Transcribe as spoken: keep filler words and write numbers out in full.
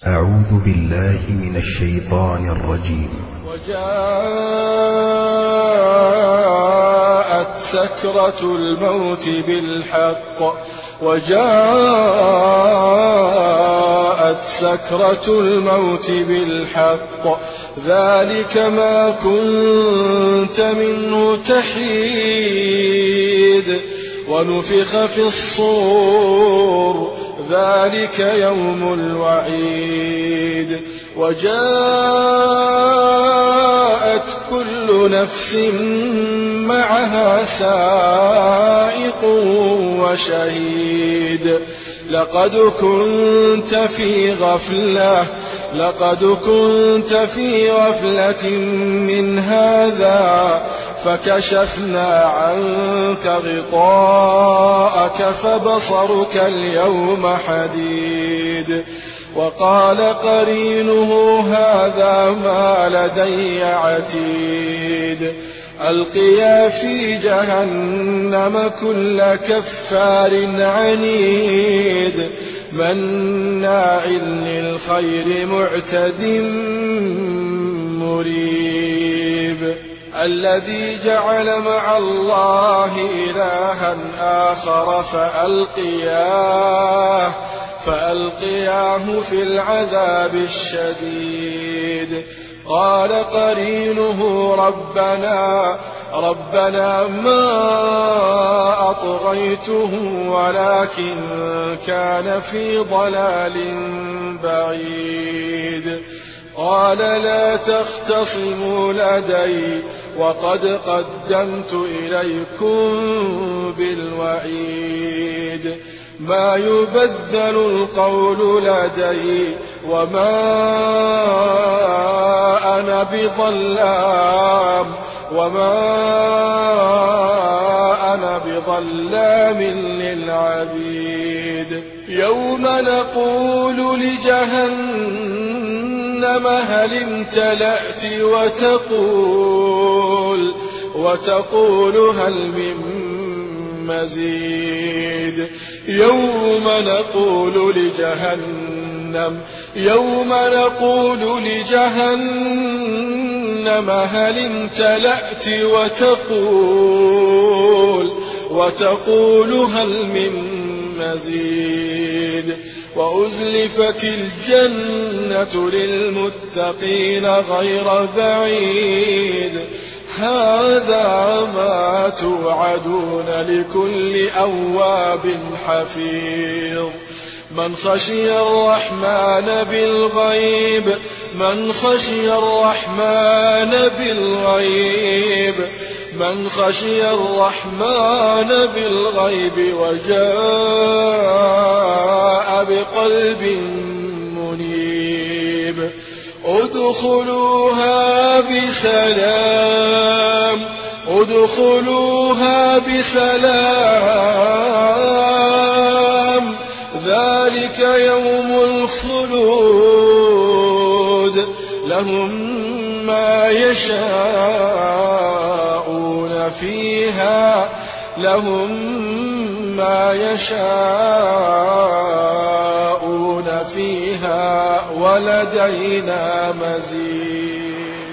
أعوذ بالله من الشيطان الرجيم. وجاءت سكرة الموت بالحق وجاءت سكرة الموت بالحق ذلك ما كنت منه تحيد ونفخ في الصور ذلك يوم الوعيد وجاءت كل نفس معها سائق وشهيد لقد كنت في غفلة لقد كنت في غفلة من هذا فكشفنا عنك غطاءك فبصرك اليوم حديد وقال قرينه هذا ما لدي عتيد ألقيا في جهنم كل كفار عنيد مناع للخير معتد مريب الذي جعل مع الله إلها آخر فألقياه فألقياه في العذاب الشديد قال قرينه ربنا ربنا ما أطغيته ولكن كان في ضلال بعيد قال لا تختصموا لدي وقد قدمت إليكم بالوعيد ما يبدل القول لدي وما أنا بظلام وما أنا بظلام للعبيد يوم نقول لجهنم هل امتلأت وتقول وتقول هل من مزيد يوم نقول لجهنم يوم نقول لجهنم هل امتلأت وتقول وتقول هل من مزيد وأزلفت الجنة للمتقين غير بعيد هذا ما توعدون لكل أواب حفيظ من خشي الرحمن بالغيب من خشي الرحمن بالغيب من خشي الرحمن بالغيب وجاء بقلب منيب ادخلوها بسلام ادخلوها بسلام ذلك يوم الخلود لهم ما يشاءون فيها لهم ما يشاءون فيها ولدينا مزيد